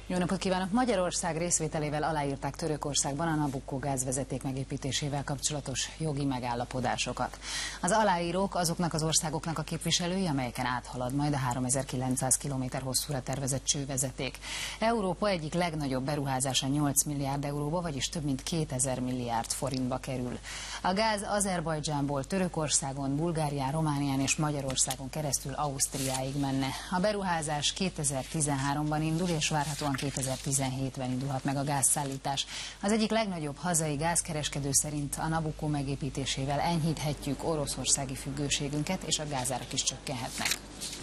Jó napot kívánok! Magyarország részvételével aláírták Törökországban a Nabucco gázvezeték megépítésével kapcsolatos jogi megállapodásokat. Az aláírók azoknak az országoknak a képviselői, amelyeken áthalad majd a 3900 km hosszúra tervezett csővezeték. Európa egyik legnagyobb beruházása 8 milliárd euróba, vagyis több mint 2000 milliárd forintba kerül. A gáz Azerbajdzsánból Törökországon, Bulgárián, Románián és Magyarországon keresztül Ausztriáig menne. A beruházás 2013-ban indul, és várhatóan 2017-ben indulhat meg a gázszállítás. Az egyik legnagyobb hazai gázkereskedő szerint a Nabucco megépítésével enyhíthetjük oroszországi függőségünket, és a gázárak is csökkenhetnek.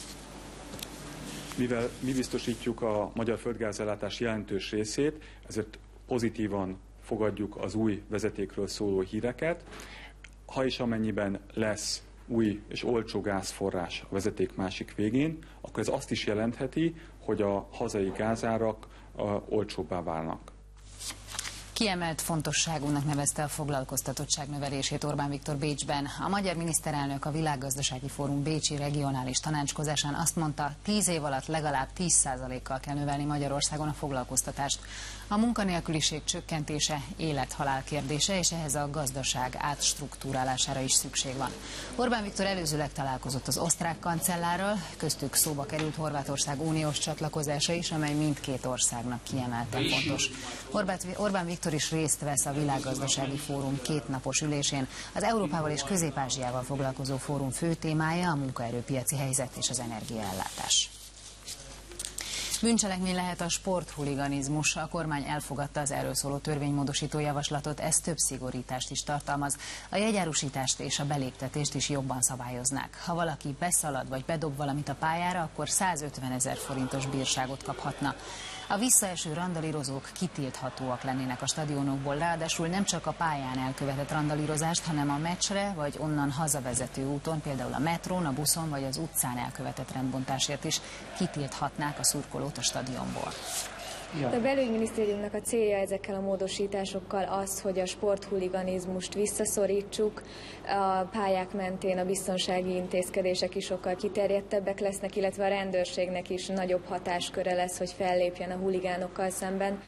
Mivel mi biztosítjuk a magyar földgázellátás jelentős részét, ezért pozitívan fogadjuk az új vezetékről szóló híreket. Ha és amennyiben lesz új és olcsó gázforrás a vezeték másik végén, akkor ez azt is jelentheti, hogy a hazai gázárak olcsóbbá válnak. Kiemelt fontosságúnak nevezte a foglalkoztatottság növelését Orbán Viktor Bécsben. A magyar miniszterelnök a Világgazdasági Fórum bécsi regionális tanácskozásán azt mondta, 10 év alatt legalább 10%-kal kell növelni Magyarországon a foglalkoztatást. A munkanélküliség csökkentése élet-halál kérdése, és ehhez a gazdaság átstruktúrálására is szükség van. Orbán Viktor előzőleg találkozott az osztrák kancellárral, köztük szóba került Horvátország uniós csatlakozása is, amely mindkét országnak kiemelten fontos. Orbán Viktor is részt vesz a Világgazdasági Fórum 2 napos ülésén. Az Európával és Közép-Ázsiával foglalkozó fórum fő témája a munkaerőpiaci helyzet és az energiaellátás. Bűncselekmény lehet a sporthuliganizmus. A kormány elfogadta az erről szóló törvénymódosító javaslatot, ez több szigorítást is tartalmaz. A jegyárusítást és a beléptetést is jobban szabályoznák. Ha valaki beszalad vagy bedob valamit a pályára, akkor 150 000 forintos bírságot kaphatna. A visszaeső randalírozók kitilthatóak lennének a stadionokból, ráadásul nem csak a pályán elkövetett randalírozást, hanem a meccsre vagy onnan hazavezető úton, például a metrón, a buszon vagy az utcán elkövetett rendbontásért is kitilthatnák a szurkolót a stadionból. A belügyminisztériumnak a célja ezekkel a módosításokkal az, hogy a sporthuliganizmust visszaszorítsuk, a pályák mentén a biztonsági intézkedések is sokkal kiterjedtebbek lesznek, illetve a rendőrségnek is nagyobb hatásköre lesz, hogy fellépjen a huligánokkal szemben.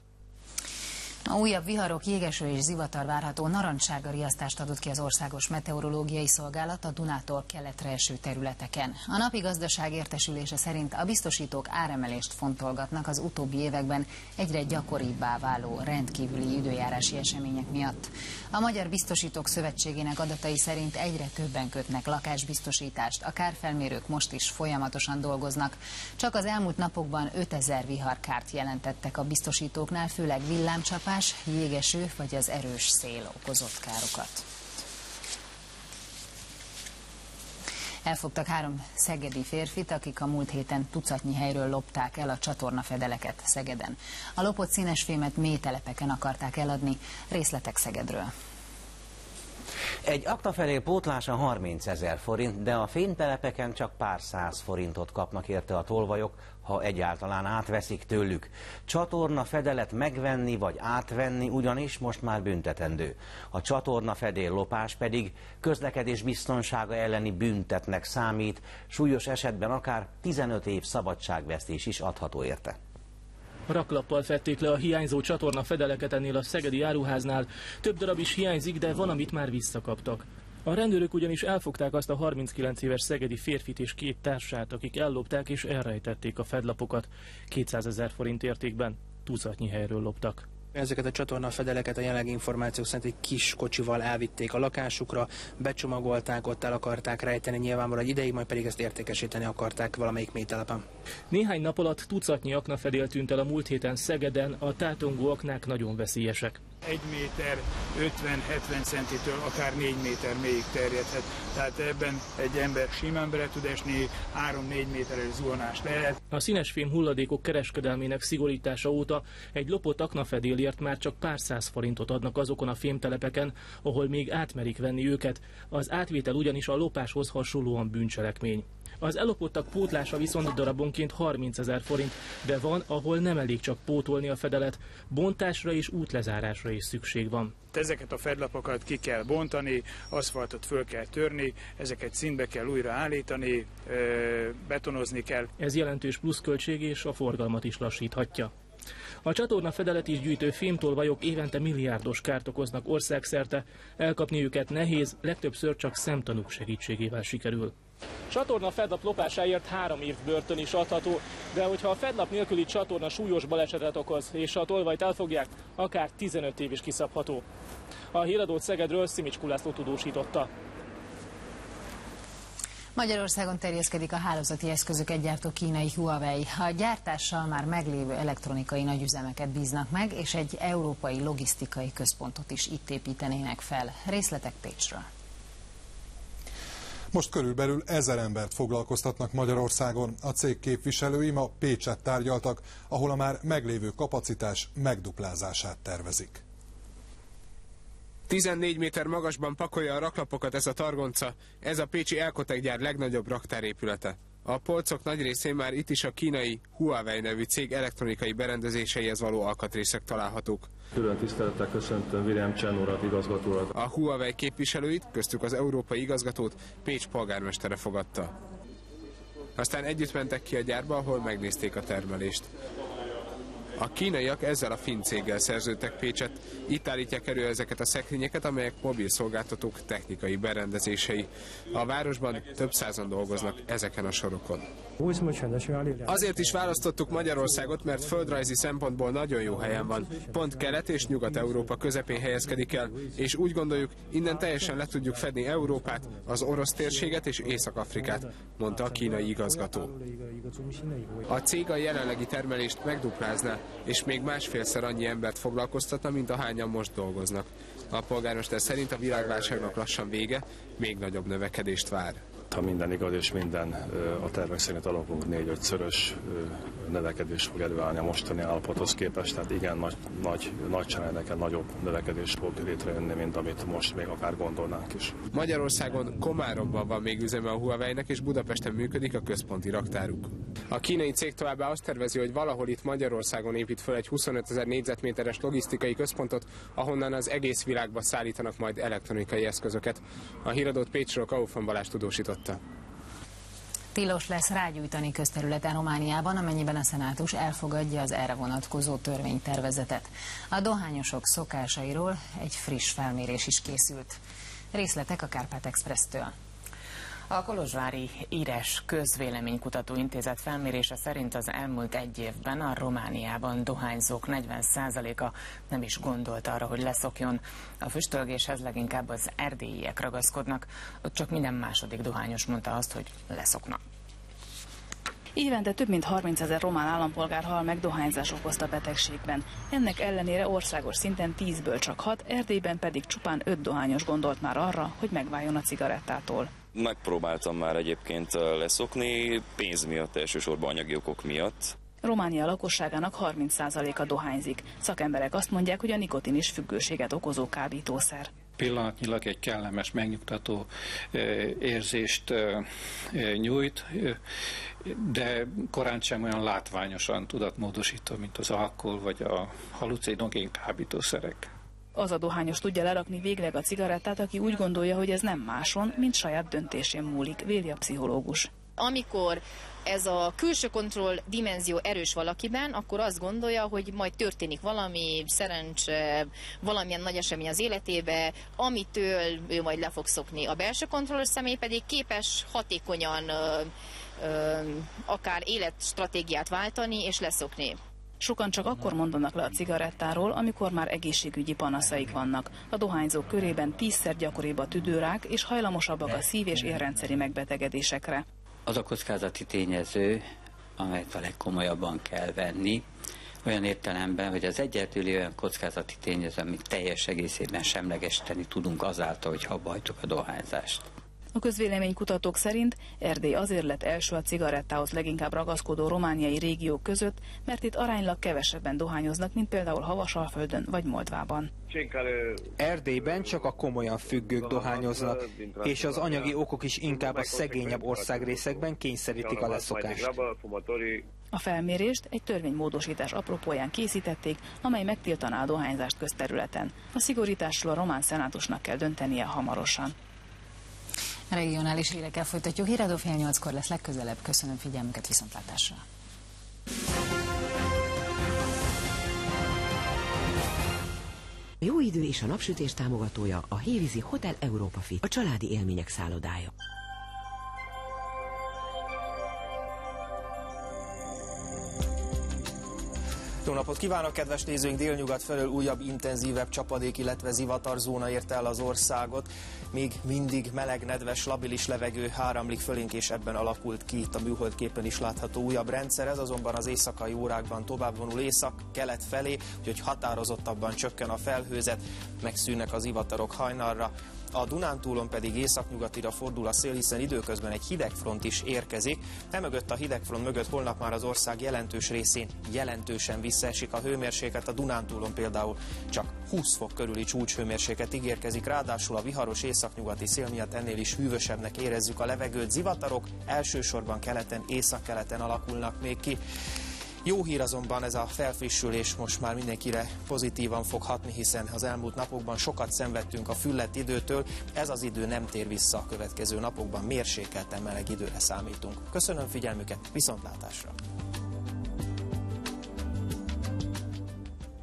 A újabb viharok, jégeső és zivatar várható. Narancssárga riasztást adott ki az Országos Meteorológiai Szolgálat a Dunától keletre eső területeken. A napi gazdaság értesülése szerint a biztosítók áremelést fontolgatnak az utóbbi években egyre gyakoribbá váló rendkívüli időjárási események miatt. A Magyar Biztosítók Szövetségének adatai szerint egyre többen kötnek lakásbiztosítást. A kárfelmérők most is folyamatosan dolgoznak. Csak az elmúlt napokban 5000 viharkárt jelentettek a biztosítóknál, főleg villámcsapás, jégeső vagy az erős szél okozott károkat. Elfogtak 3 szegedi férfit, akik a múlt héten tucatnyi helyről lopták el a csatornafedeleket Szegeden. A lopott színesfémet mélytelepeken akarták eladni. Részletek Szegedről. Egy aknafedél pótlása 30 000 forint, de a fénytelepeken csak pár száz forintot kapnak érte a tolvajok, ha egyáltalán átveszik tőlük. Csatornafedelet megvenni vagy átvenni ugyanis most már büntetendő. A csatornafedél lopás pedig közlekedés biztonsága elleni büntetnek számít, súlyos esetben akár 15 év szabadságvesztés is adható érte. Raklappal fedték le a hiányzó csatornafedeleket ennél a szegedi áruháznál. Több darab is hiányzik, de van, amit már visszakaptak. A rendőrök ugyanis elfogták azt a 39 éves szegedi férfit és 2 társát, akik ellopták és elrejtették a fedlapokat. 200 000 forint értékben tucatnyi helyről loptak. Ezeket a csatornafedeleket a jelenlegi információk szerint egy kis kocsival elvitték a lakásukra, becsomagolták, ott el akarták rejteni nyilvánvalóan egy ideig, majd pedig ezt értékesíteni akarták valamelyik mélytelepen. Néhány nap alatt tucatnyi aknafedél tűnt el a múlt héten Szegeden, a tátongó aknák nagyon veszélyesek. 1 méter 50-70 centitől akár 4 méter mélyig terjedhet. Tehát ebben egy ember simán bele tud esni, 3-4 méteres zuhanás lehet. A színesfém hulladékok kereskedelmének szigorítása óta egy lopott aknafedélért már csak pár száz forintot adnak azokon a fémtelepeken, ahol még átmerik venni őket. Az átvétel ugyanis a lopáshoz hasonlóan bűncselekmény. Az ellopottak pótlása viszont darabonként 30 000 forint, de van, ahol nem elég csak pótolni a fedelet, bontásra és útlezárásra is szükség van. Ezeket a fedlapokat ki kell bontani, aszfaltot föl kell törni, ezeket színbe kell újra állítani, betonozni kell. Ez jelentős pluszköltség és a forgalmat is lassíthatja. A csatorna fedelet is gyűjtő fémtolvajok évente milliárdos kárt okoznak országszerte, elkapni őket nehéz, legtöbbször csak szemtanúk segítségével sikerül. Csatorna fedlap lopásáért 3 év börtön is adható, de hogyha a fedlap nélküli csatorna súlyos balesetet okoz, és a tolvajt elfogják, akár 15 év is kiszabható. A híradót Szegedről Szimicskú László tudósította. Magyarországon terjeszkedik a hálózati eszközöket gyártó kínai Huawei. A gyártással már meglévő elektronikai nagyüzemeket bíznak meg, és egy európai logisztikai központot is itt építenének fel. Részletek Pécsről. Most körülbelül 1000 embert foglalkoztatnak Magyarországon. A cég képviselői ma Pécset tárgyaltak, ahol a már meglévő kapacitás megduplázását tervezik. 14 méter magasban pakolja a raklapokat ez a targonca, ez a pécsi Elkotech gyár legnagyobb raktárépülete. A polcok nagy részén már itt is a kínai Huawei nevű cég elektronikai berendezéseihez való alkatrészek találhatók. Külön tisztelettel köszöntöm William Chen urat, igazgató urat. A Huawei képviselőit, köztük az európai igazgatót Pécs polgármestere fogadta. Aztán együtt mentek ki a gyárba, ahol megnézték a termelést. A kínaiak ezzel a finn céggel szerződtek Pécset, itt állítják elő ezeket a szekrényeket, amelyek mobil szolgáltatók technikai berendezései. A városban több százan dolgoznak ezeken a sorokon. Azért is választottuk Magyarországot, mert földrajzi szempontból nagyon jó helyen van. Pont Kelet- és Nyugat-Európa közepén helyezkedik el, és úgy gondoljuk, innen teljesen le tudjuk fedni Európát, az orosz térséget és Észak-Afrikát, mondta a kínai igazgató. A cég a jelenlegi termelést megduplázná, és még másfélszer annyi embert foglalkoztatna, mint ahányan most dolgoznak. A polgármester szerint a világválságnak lassan vége, még nagyobb növekedést vár. Ha minden igaz és minden a tervek szerint alakulunk, 4-5-szörös növekedés fog előállni a mostani állapothoz képest, tehát igen, nagy családeken nagyobb növekedés fog létrejönni, mint amit most még akár gondolnánk is. Magyarországon, Komáromban van még üzeme a Huawei-nek, és Budapesten működik a központi raktáruk. A kínai cég továbbá azt tervezi, hogy valahol itt Magyarországon épít föl egy 25 000 négyzetméteres logisztikai központot, ahonnan az egész világba szállítanak majd elektronikai eszközöket. A híradót Pécsről Kaufmann Balázs tudósította. Tilos lesz rágyújtani közterületen Romániában, amennyiben a szenátus elfogadja az erre vonatkozó törvénytervezetet. A dohányosok szokásairól egy friss felmérés is készült. Részletek a Kárpát Expresstől. A kolozsvári Íres Közvéleménykutató Intézet felmérése szerint az elmúlt egy évben a Romániában dohányzók 40%-a nem is gondolt arra, hogy leszokjon. A füstölgéshez leginkább az erdélyiek ragaszkodnak, ott csak minden második dohányos mondta azt, hogy leszokna. Évente több mint 30 000 román állampolgár hal meg dohányzás okozta betegségben. Ennek ellenére országos szinten 10-ből csak 6, Erdélyben pedig csupán 5 dohányos gondolt már arra, hogy megváljon a cigarettától. Megpróbáltam már egyébként leszokni, pénz miatt, elsősorban anyagi okok miatt. Románia lakosságának 30%-a dohányzik. Szakemberek azt mondják, hogy a nikotin is függőséget okozó kábítószer. Pillanatnyilag egy kellemes, megnyugtató érzést nyújt, de korán sem olyan látványosan tudatmódosító, mint az alkohol vagy a halucinogén kábítószerek. Az a dohányos tudja lerakni végleg a cigarettát, aki úgy gondolja, hogy ez nem máson, mint saját döntésén múlik, véli a pszichológus. Amikor ez a külső kontroll dimenzió erős valakiben, akkor azt gondolja, hogy majd történik valami szerencse, valamilyen nagy esemény az életébe, amitől ő majd le fog szokni. A belső kontroller személy pedig képes hatékonyan akár életstratégiát váltani és leszokni. Sokan csak akkor mondanak le a cigarettáról, amikor már egészségügyi panaszaik vannak. A dohányzók körében 10-szer gyakoribb a tüdőrák, és hajlamosabbak a szív- és érrendszeri megbetegedésekre. Az a kockázati tényező, amelyet a legkomolyabban kell venni, olyan értelemben, hogy az egyedüli olyan kockázati tényező, amit teljes egészében semlegesíteni tudunk azáltal, hogy habbajtuk a dohányzást. A közvéleménykutatók szerint Erdély azért lett első a cigarettához leginkább ragaszkodó romániai régiók között, mert itt aránylag kevesebben dohányoznak, mint például Havasalföldön vagy Moldvában. Erdélyben csak a komolyan függők dohányoznak, és az anyagi okok is inkább a szegényebb országrészekben kényszerítik a leszokást. A felmérést egy törvénymódosítás apropóján készítették, amely megtiltaná a dohányzást közterületen. A szigorításról a román szenátusnak kell döntenie hamarosan. Regionális hírekkel folytatjuk. Híradó 7:30-kor lesz legközelebb. Köszönöm figyelmüket, viszontlátásra! A jó idő és a napsütés támogatója a Hévízi Hotel Europa Fit, a családi élmények szállodája. Jó napot kívánok, kedves nézőink! Délnyugat felől újabb, intenzívebb csapadék, illetve zivatarzóna érte el az országot. Még mindig meleg, nedves, labilis levegő áramlik fölénk, és ebben alakult ki itt a műholdképen is látható újabb rendszer. Ez azonban az éjszakai órákban tovább vonul észak-kelet felé, úgyhogy határozottabban csökken a felhőzet, megszűnnek az zivatarok hajnalra. A Dunántúlon pedig északnyugatira fordul a szél, hiszen időközben egy hidegfront is érkezik. Emögött a hidegfront mögött holnap már az ország jelentős részén jelentősen visszaesik a hőmérséklet. A Dunántúlon például csak 20 fok körüli csúcshőmérséklet ígérkezik, ráadásul a viharos északnyugati szél miatt ennél is hűvösebbnek érezzük a levegőt. Zivatarok elsősorban keleten, északkeleten alakulnak még ki. Jó hír azonban, ez a felfrissülés most már mindenkire pozitívan fog hatni, hiszen az elmúlt napokban sokat szenvedtünk a füllett időtől. Ez az idő nem tér vissza a következő napokban, mérsékelten meleg időre számítunk. Köszönöm figyelmüket, viszontlátásra!